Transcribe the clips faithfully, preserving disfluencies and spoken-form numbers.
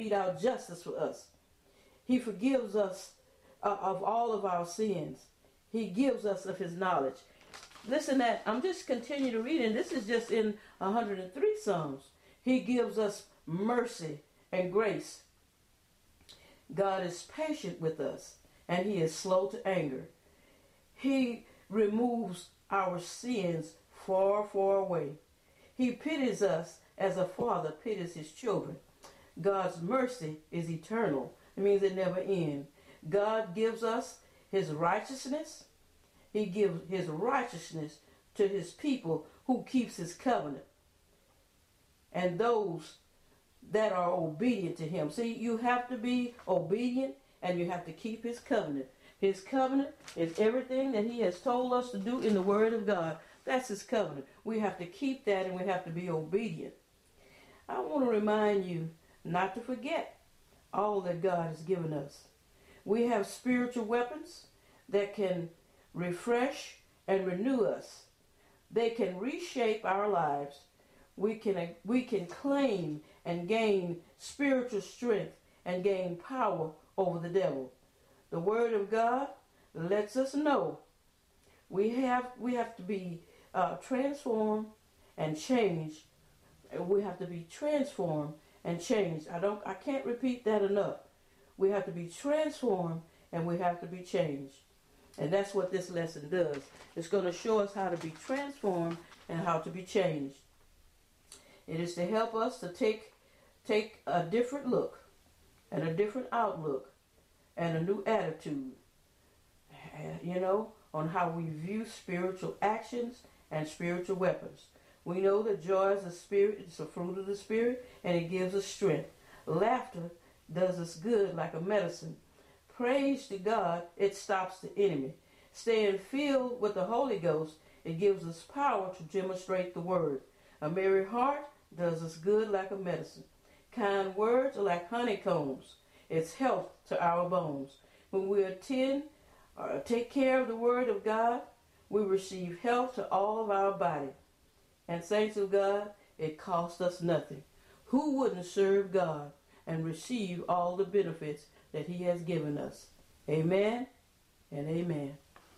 made out justice for us. He forgives us uh, of all of our sins. He gives us of his knowledge. Listen, that I'm just continuing to read, and this is just in one hundred three Psalms. He gives us mercy and grace. God is patient with us, and he is slow to anger. He removes our sins far, far away. He pities us as a father pities his children. God's mercy is eternal. It means it never ends. God gives us his righteousness. He gives his righteousness to his people who keeps his covenant. And those that are obedient to him. See, you have to be obedient and you have to keep his covenant. His covenant is everything that he has told us to do in the word of God. That's his covenant. We have to keep that and we have to be obedient. I want to remind you not to forget all that God has given us. We have spiritual weapons that can refresh and renew us. They can reshape our lives. We can, we can claim and gain spiritual strength and gain power over the devil. The word of God lets us know we have, we have to be uh, transformed and changed. We have to be transformed and changed. I don't, I can't repeat that enough. We have to be transformed and we have to be changed. And that's what this lesson does. It's going to show us how to be transformed and how to be changed. It is to help us to take, take a different look and a different outlook and a new attitude, you know, on how we view spiritual actions and spiritual weapons. We know that joy is a spirit, it's a fruit of the spirit, and it gives us strength. Laughter does us good like a medicine. Praise to God, it stops the enemy. Staying filled with the Holy Ghost, it gives us power to demonstrate the word. A merry heart does us good like a medicine. Kind words are like honeycombs. It's health to our bones. When we attend or take care of the word of God, we receive health to all of our body. And saints of God, it costs us nothing. Who wouldn't serve God and receive all the benefits that he has given us? Amen and amen.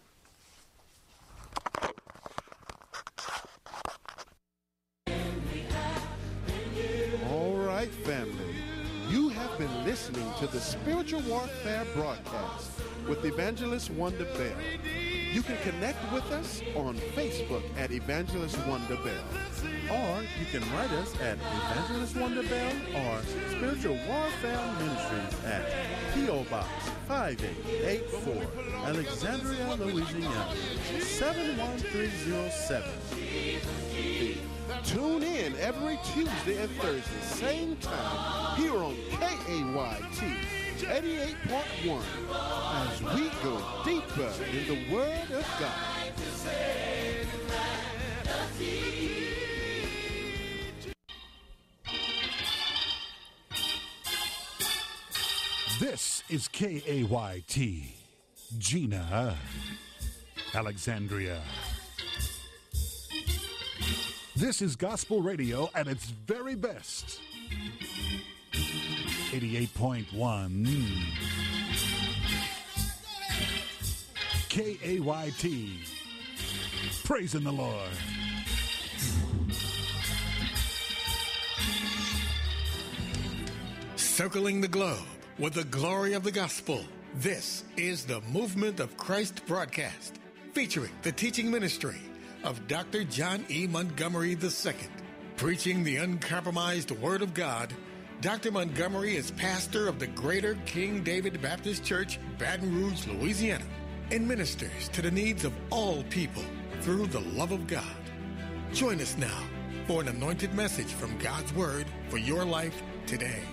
All right, family. You have been listening to the Spiritual Warfare broadcast with Evangelist Wonder Bell. You can connect with us on Facebook at Evangelist Wonder Bell. Or you can write us at Evangelist Wonder Bell or Spiritual Warfare Ministries at P O. Box five eight eight four, Alexandria, Louisiana, seven one three zero seven. Tune in every Tuesday and Thursday, same time, here on K A Y T eighty-eight point one, as we go deeper in the Word of God. This is K A Y T, Gina, Alexandria. This is gospel radio at its very best. eighty-eight point one K A Y T. Praising the Lord. Circling the globe with the glory of the gospel. This is the Movement of Christ broadcast, featuring the teaching ministry of Doctor John E. Montgomery the Second. Preaching the uncompromised Word of God, Doctor Montgomery is pastor of the Greater King David Baptist Church, Baton Rouge, Louisiana, and ministers to the needs of all people through the love of God. Join us now for an anointed message from God's Word for your life today.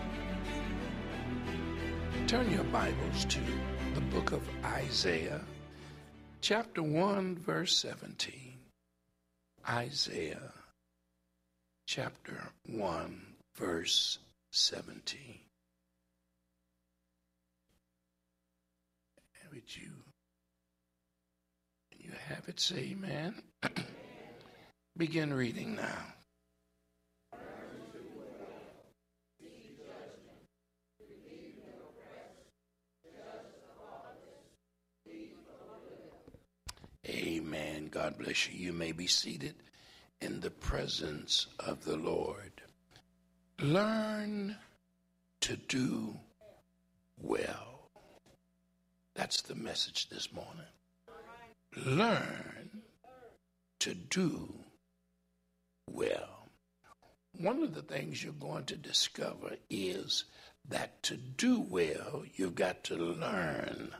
Turn your Bibles to the book of Isaiah, chapter one, verse seventeen. Isaiah, chapter one, verse seventeen. And would you, you have it, say amen. Begin reading now. God bless you. You may be seated in the presence of the Lord. Learn to do well. That's the message this morning. Learn to do well. One of the things you're going to discover is that to do well, you've got to learn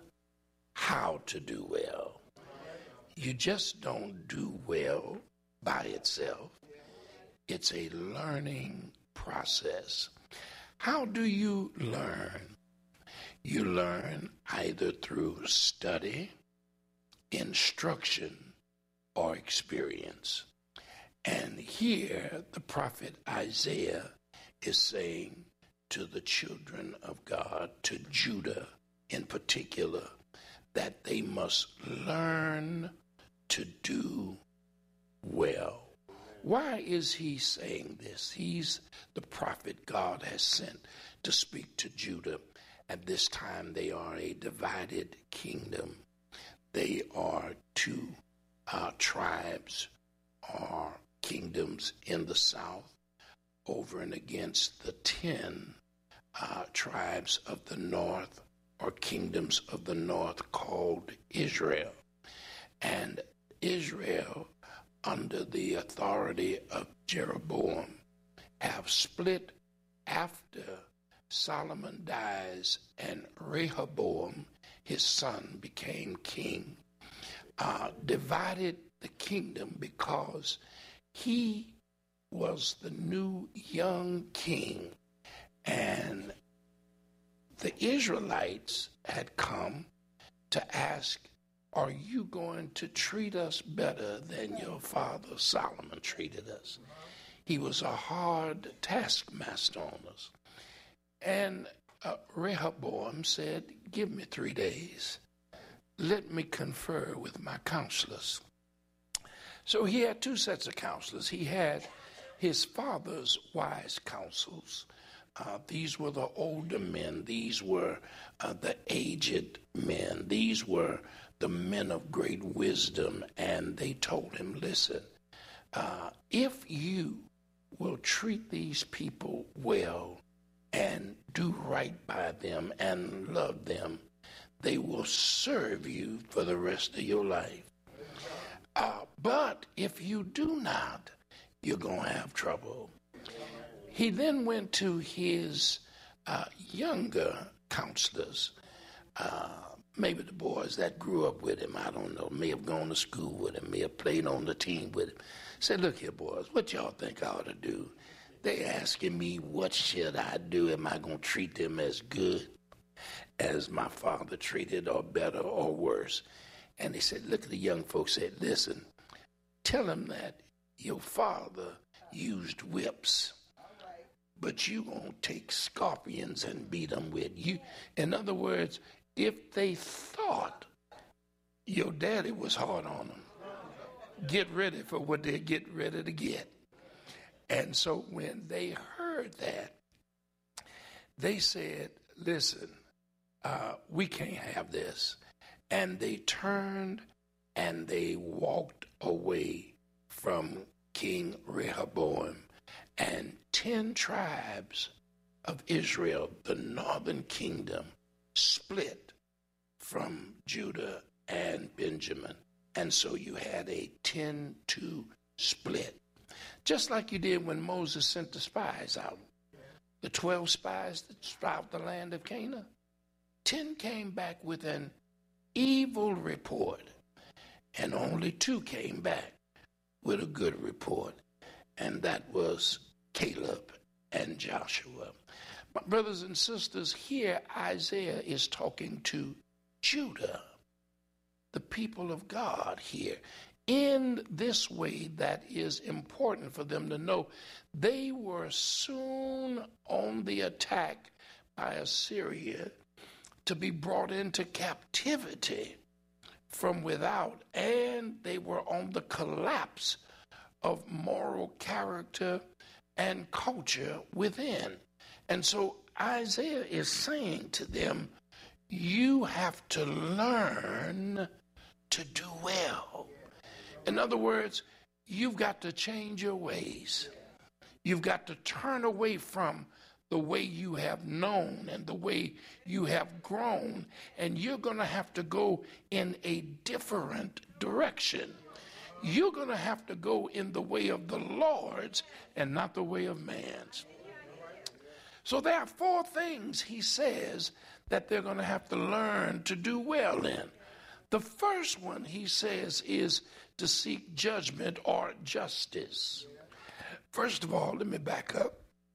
how to do well. You just don't do well by itself. It's a learning process. How do you learn? You learn either through study, instruction, or experience. And here the prophet Isaiah is saying to the children of God, to Judah in particular, that they must learn to do well. Why is he saying this? He's the prophet God has sent to speak to Judah. At this time, they are a divided kingdom. They are two uh, tribes or kingdoms in the south over and against the ten uh, tribes of the north, or kingdoms of the north, called Israel. And Israel, under the authority of Jeroboam, have split after Solomon dies and Rehoboam, his son, became king. Uh, divided the kingdom because he was the new young king, and the Israelites had come to ask, are you going to treat us better than your father Solomon treated us? He was a hard taskmaster on us. And uh, Rehoboam said, give me three days. Let me confer with my counselors. So he had two sets of counselors. He had his father's wise counsels. Uh, these were the older men. These were uh, the aged men. These were the men of great wisdom. And they told him, listen, uh, if you will treat these people well and do right by them and love them, they will serve you for the rest of your life. Uh, but if you do not, you're going to have trouble. He then went to his uh, younger counselors, uh, maybe the boys that grew up with him, I don't know, may have gone to school with him, may have played on the team with him. Said, look here, boys, what y'all think I ought to do? They asking me, what should I do? Am I going to treat them as good as my father treated, or better, or worse? And they said, look, the young folks said, listen, tell them that your father used whips, but you gonna take scorpions and beat them with you. In other words, if they thought your daddy was hard on them, get ready for what they're getting ready to get. And so when they heard that, they said, listen, uh, we can't have this. And they turned and they walked away from King Rehoboam. And ten tribes of Israel, the northern kingdom, split from Judah and Benjamin. And so you had a ten two split. Just like you did when Moses sent the spies out. The twelve spies that scoured the land of Canaan. ten came back with an evil report, and only two came back with a good report, and that was Caleb and Joshua. My brothers and sisters, here Isaiah is talking to Judah, the people of God here, in this way that is important for them to know. They were soon on the attack by Assyria to be brought into captivity from without, and they were on the collapse of moral character and culture within. And so Isaiah is saying to them, you have to learn to do well. In other words, you've got to change your ways. You've got to turn away from the way you have known and the way you have grown, and you're going to have to go in a different direction. You're going to have to go in the way of the Lord's and not the way of man's. So there are four things he says that they're going to have to learn to do well in. The first one, he says, is to seek judgment or justice. First of all, let me back up.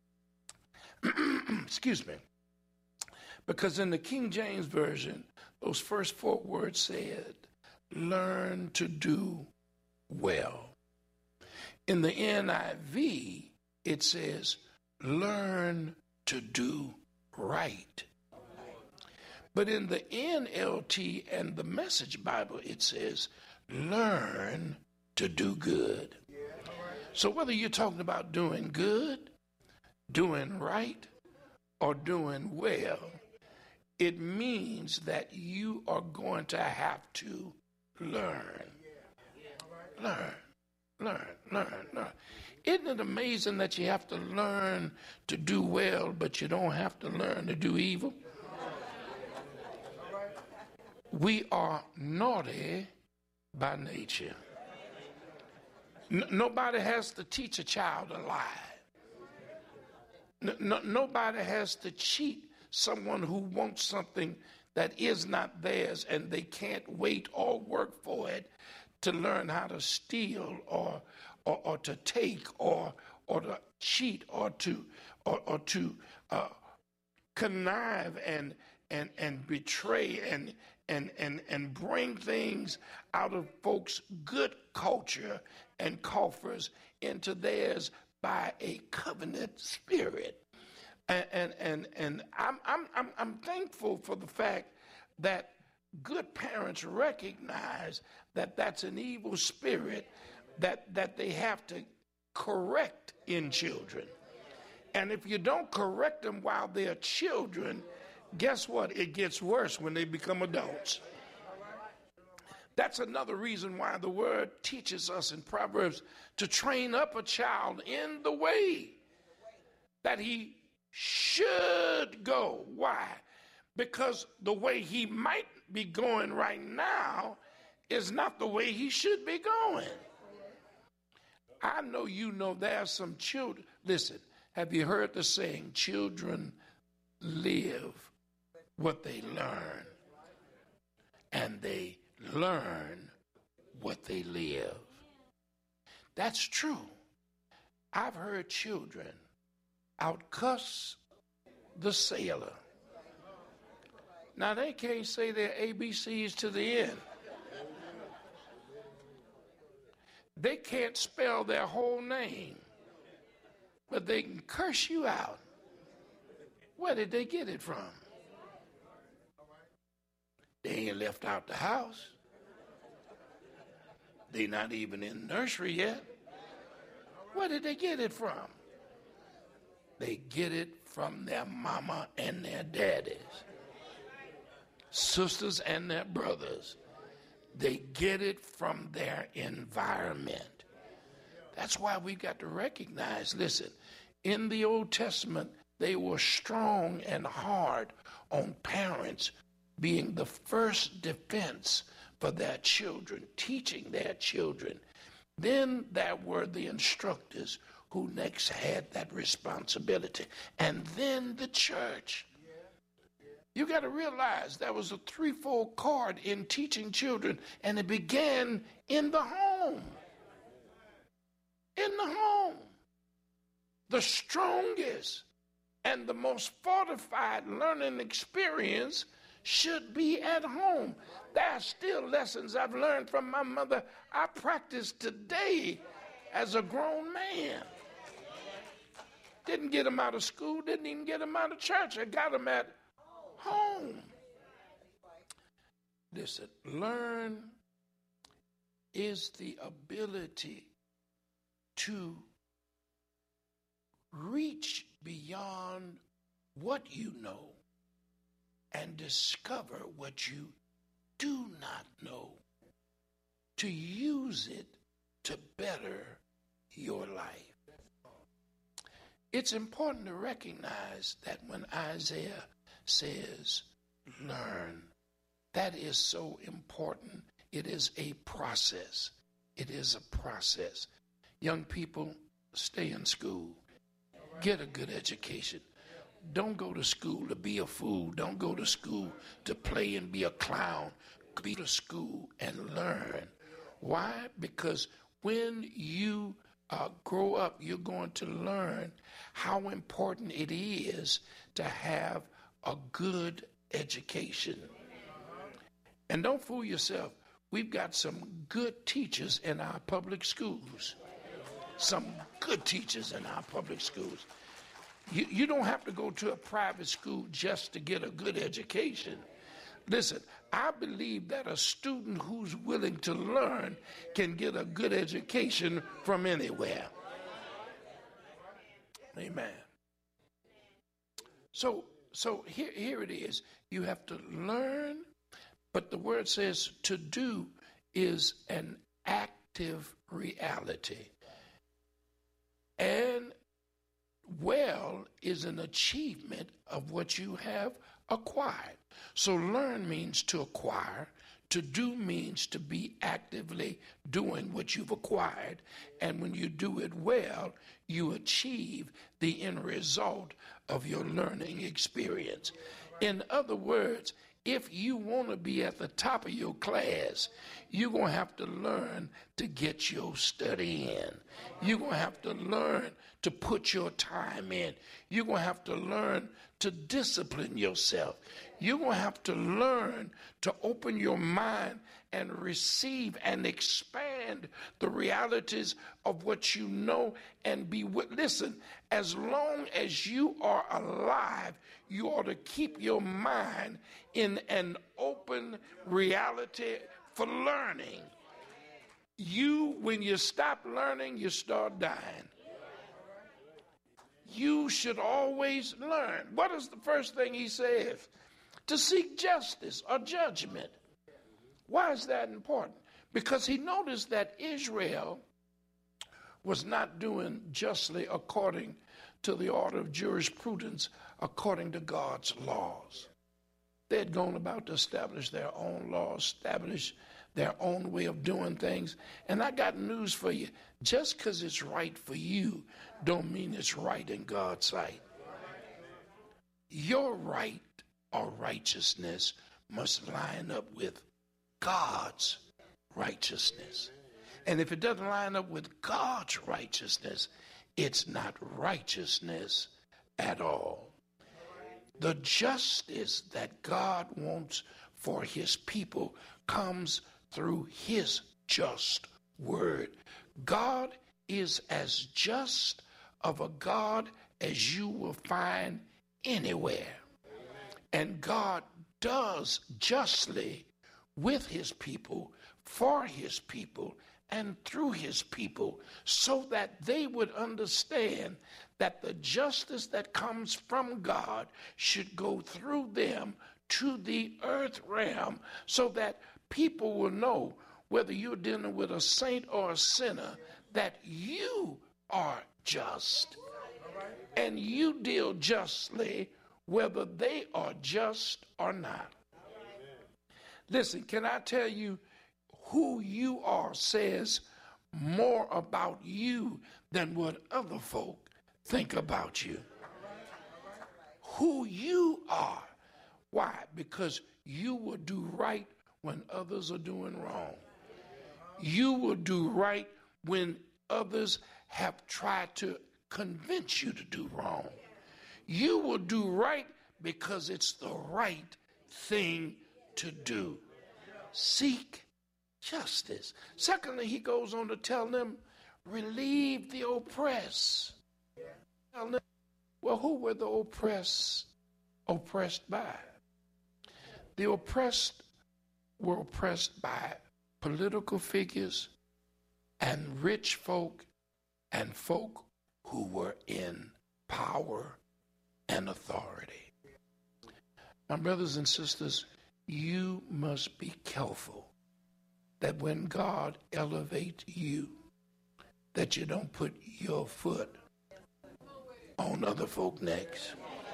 Excuse me. Because in the King James Version, those first four words said, learn to do well. In the N I V, it says, learn to do right. But in the N L T and the Message Bible, it says, learn to do good. So whether you're talking about doing good, doing right, or doing well, it means that you are going to have to learn. Learn, learn, learn, learn. Isn't it amazing that you have to learn to do well, but you don't have to learn to do evil? We are naughty by nature. N- nobody has to teach a child a lie. No, nobody has to cheat someone who wants something that is not theirs and they can't wait or work for it to learn how to steal or or, or to take or or to cheat or to or, or to uh, connive and and and betray and and and and bring things out of folks' good culture and coffers into theirs by a covenant spirit. And and and, and I'm, I'm I'm I'm thankful for the fact that good parents recognize that that's an evil spirit that that they have to correct in children. And if you don't correct them while they're children, guess what? It gets worse when they become adults. That's another reason why the word teaches us in Proverbs to train up a child in the way that he should go. Why? Because the way he might be going right now is not the way he should be going. I know you know there are some children. Listen, have you heard the saying, children live what they learn, and they learn what they live? That's true. I've heard children outcuss the sailor. Now, they can't say their A B Cs to the end. They can't spell their whole name, but they can curse you out. Where did they get it from? They ain't left out the house. They're not even in nursery yet. Where did they get it from? They get it from their mama and their daddies, sisters and their brothers. They get it from their environment. That's why we've got to recognize, listen, in the Old Testament, they were strong and hard on parents being the first defense for their children, teaching their children. Then there were the instructors who next had that responsibility. And then the church. You got to realize there was a threefold cord in teaching children, and it began in the home. In the home. The strongest and the most fortified learning experience should be at home. There are still lessons I've learned from my mother I practice today as a grown man. Didn't get them out of school, didn't even get them out of church. I got them at home. Listen, learn is the ability to reach beyond what you know and discover what you do not know, to use it to better your life. It's important to recognize that when Isaiah says, learn, that is so important. It is a process. It is a process. Young people, stay in school. Get a good education. Don't go to school to be a fool. Don't go to school to play and be a clown. Go to school and learn. Why? Because when you uh, grow up, you're going to learn how important it is to have a good education. And don't fool yourself. We've got some good teachers in our public schools. Some good teachers in our public schools. You, you don't have to go to a private school just to get a good education. Listen, I believe that a student who's willing to learn can get a good education from anywhere. Amen. So, so here, here it is. You have to learn, but the word says to do is an active reality. And well is an achievement of what you have acquired. So learn means to acquire. To do means to be actively doing what you've acquired. And when you do it well, you achieve the end result of your learning experience. In other words, if you want to be at the top of your class, you're going to have to learn to get your study in. You're going to have to learn to put your time in. You're going to have to learn to discipline yourself. You're going to have to learn to open your mind and receive and expand the realities of what you know and be with. Listen, as long as you are alive, you ought to keep your mind in an open reality for learning. You, when you stop learning, you start dying. You should always learn. What is the first thing he says? To seek justice or judgment. Why is that important? Because he noticed that Israel was not doing justly according to the order of jurisprudence, according to God's laws. They had gone about to establish their own laws, establish their own way of doing things. And I got news for you. Just because it's right for you don't mean it's right in God's sight. Your right or righteousness must line up with God's righteousness. And if it doesn't line up with God's righteousness, it's not righteousness at all. The justice that God wants for his people comes through his just word. God is as just of a God as you will find anywhere. And God does justly with his people, for his people, and through his people, so that they would understand that the justice that comes from God should go through them to the earth realm, so that people will know, whether you're dealing with a saint or a sinner, that you are just. And you deal justly whether they are just or not. Listen, can I tell you, who you are says more about you than what other folk think about you. Who you are. Why? Because you will do right when others are doing wrong. You will do right when others have tried to convince you to do wrong. You will do right because it's the right thing to do. Seek justice. Secondly, he goes on to tell them, relieve the oppressed. Tell them, well, who were the oppressed oppressed by? The oppressed were oppressed by political figures and rich folk and folk who were in power and authority. My brothers and sisters, you must be careful that when God elevates you, that you don't put your foot on other folk necks.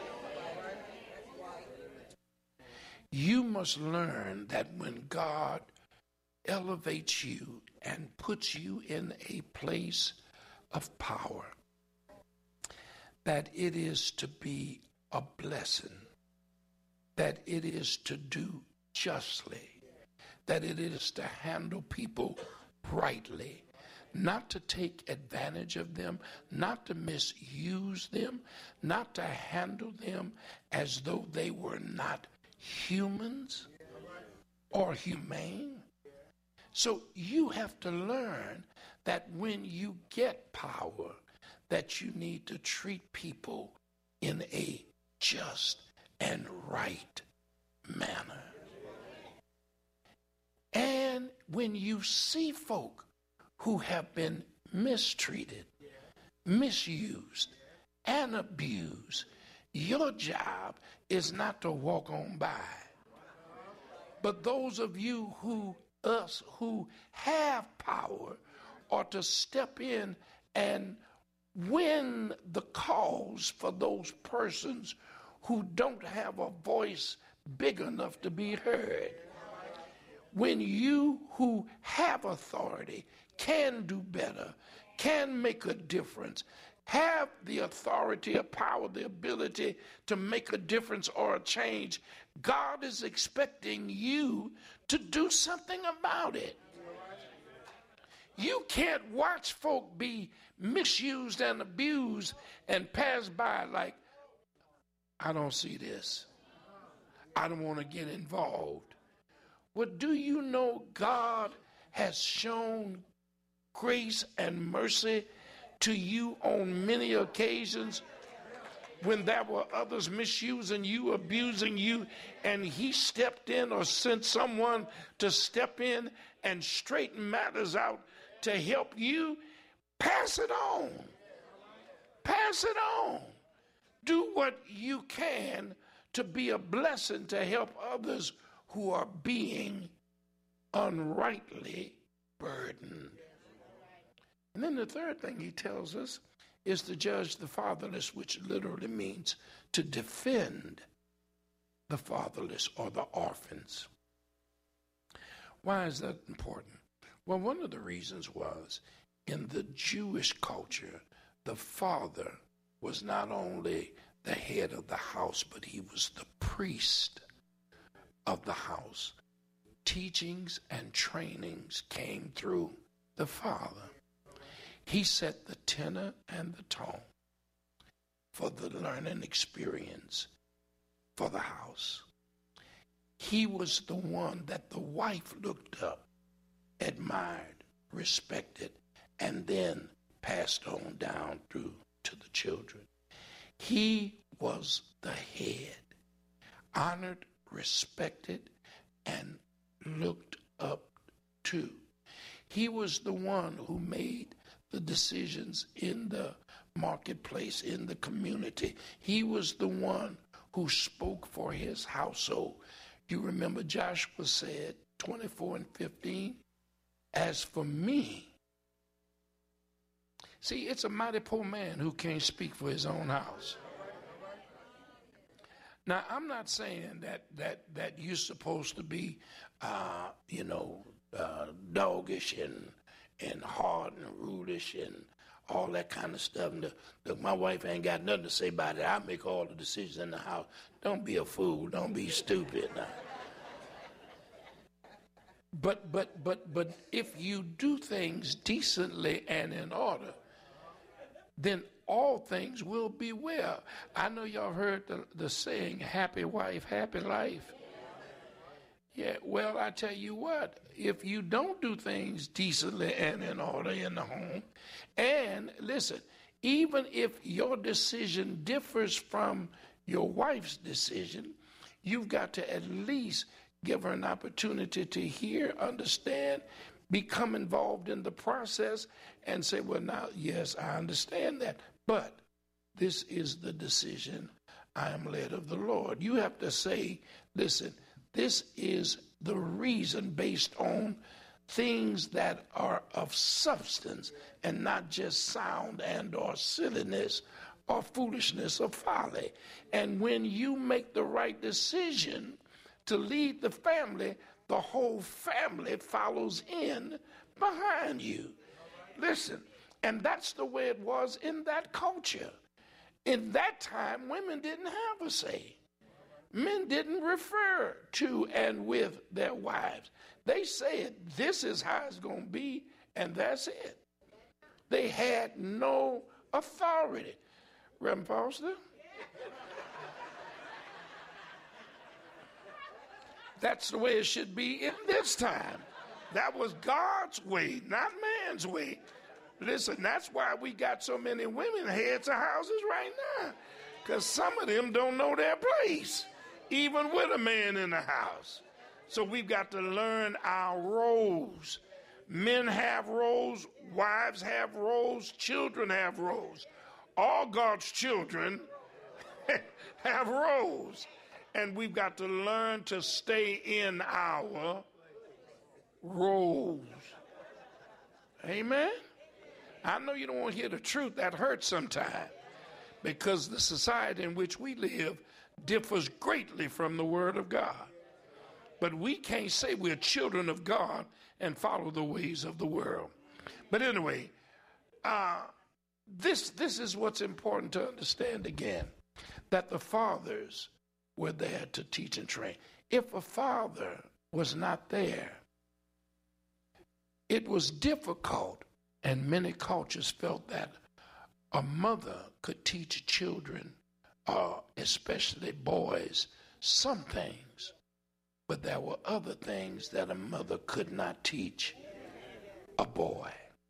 You must learn that when God elevates you and puts you in a place of power, that it is to be a blessing, that it is to do justly, that it is to handle people rightly, not to take advantage of them, not to misuse them, not to handle them as though they were not humans or humane. So you have to learn that when you get power, that you need to treat people in a just and right manner. And when you see folk who have been mistreated, misused, and abused, your job is not to walk on by. But those of you who, us who have power, are to step in and win the cause for those persons who don't have a voice big enough to be heard. When you who have authority can do better, can make a difference, have the authority, a power, the ability to make a difference or a change, God is expecting you to do something about it. You can't watch folk be misused and abused and pass by like, I don't see this. I don't want to get involved. Well, do you know God has shown grace and mercy to you on many occasions when there were others misusing you, abusing you, and he stepped in or sent someone to step in and straighten matters out to help you? Pass it on. Pass it on. Do what you can to be a blessing to help others who are being unrightly burdened. And then the third thing he tells us is to judge the fatherless, which literally means to defend the fatherless or the orphans. Why is that important? Well, one of the reasons was in the Jewish culture, the father was not only the head of the house, but he was the priest of the house. Teachings and trainings came through the father. He set the tenor and the tone for the learning experience for the house. He was the one that the wife looked up, admired, respected, and then passed on down through to the children. He was the head, honored, respected, and looked up to. He was the one who made the decisions in the marketplace, in the community. He was the one who spoke for his household. You remember Joshua said, twenty-four and fifteen, as for me. See, it's a mighty poor man who can't speak for his own house. Now, I'm not saying that that that you're supposed to be, uh, you know, uh, doggish and and hard and rudish and all that kind of stuff. And the, the, my wife ain't got nothing to say about it. I make all the decisions in the house. Don't be a fool. Don't be stupid. Now. But but but but if you do things decently and in order, then all things will be well. I know y'all heard the, the saying, happy wife, happy life. Yeah, well, I tell you what, if you don't do things decently and in order in the home, and listen, even if your decision differs from your wife's decision, you've got to at least give her an opportunity to hear, understand, become involved in the process, and say, well, now, yes, I understand that, but this is the decision I am led of the Lord. You have to say, listen, this is the reason based on things that are of substance and not just sound and or silliness or foolishness or folly. And when you make the right decision to lead the family, the whole family follows in behind you. Listen, and that's the way it was in that culture. In that time, women didn't have a say. Men didn't refer to and with their wives. They said, this is how it's going to be, and that's it. They had no authority. Reverend Foster? That's the way it should be in this time. That was God's way, not man's way. Listen, that's why we got so many women heads of houses right now, because some of them don't know their place, even with a man in the house. So we've got to learn our roles. Men have roles, wives have roles, children have roles. All God's children have roles. And we've got to learn to stay in our roles. Amen? I know you don't want to hear the truth. That hurts sometimes, because the society in which we live differs greatly from the Word of God. But we can't say we're children of God and follow the ways of the world. But anyway, uh, this, this is what's important to understand again, that the fathers were there to teach and train. If a father was not there, it was difficult, and many cultures felt that a mother could teach children, uh, especially boys, some things, but there were other things that a mother could not teach a boy.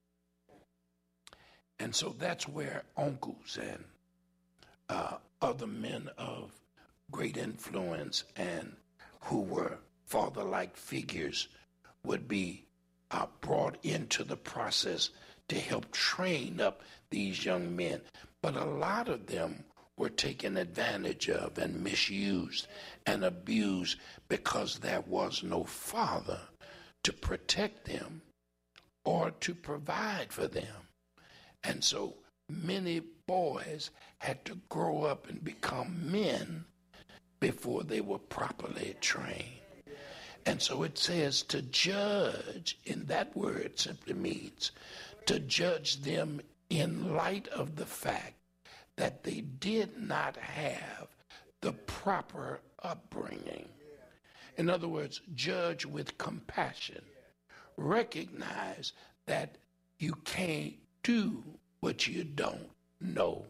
And so that's where uncles and uh, other men of great influence and who were father-like figures would be uh, brought into the process to help train up these young men. But a lot of them were taken advantage of and misused and abused because there was no father to protect them or to provide for them. And so many boys had to grow up and become men before they were properly trained. And so it says to judge, in that word simply means to judge them in light of the fact that they did not have the proper upbringing. In other words, judge with compassion. Recognize that you can't do what you don't know.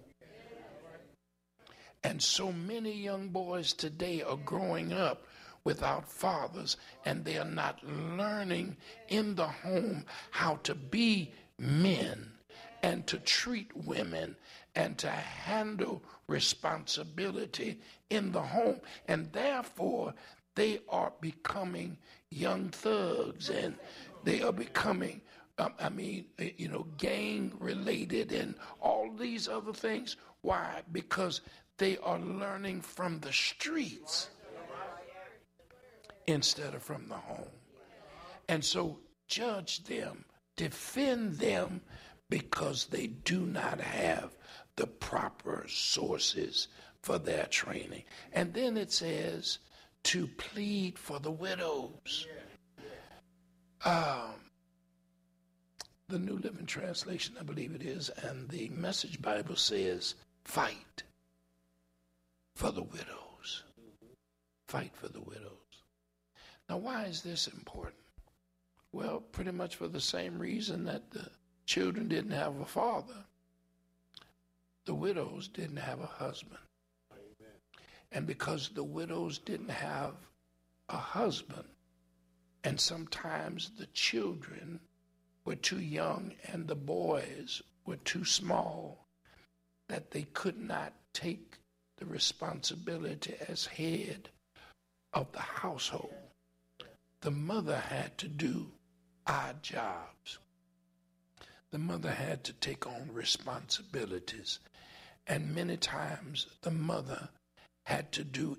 And so many young boys today are growing up without fathers, and they are not learning in the home how to be men and to treat women and to handle responsibility in the home. And therefore, they are becoming young thugs, and they are becoming, um, I mean, you know, gang-related and all these other things. Why? Because they are learning from the streets instead of from the home. And so judge them, defend them, because they do not have the proper sources for their training. And then it says to plead for the widows. Um, the New Living Translation, I believe it is, and the Message Bible says, fight for the widows. Fight for the widows. Now, why is this important? Well, pretty much for the same reason that the children didn't have a father. The widows didn't have a husband. Amen. And because the widows didn't have a husband, and sometimes the children were too young and the boys were too small, that they could not take the responsibility as head of the household. The mother had to do odd jobs. The mother had to take on responsibilities. And many times the mother had to do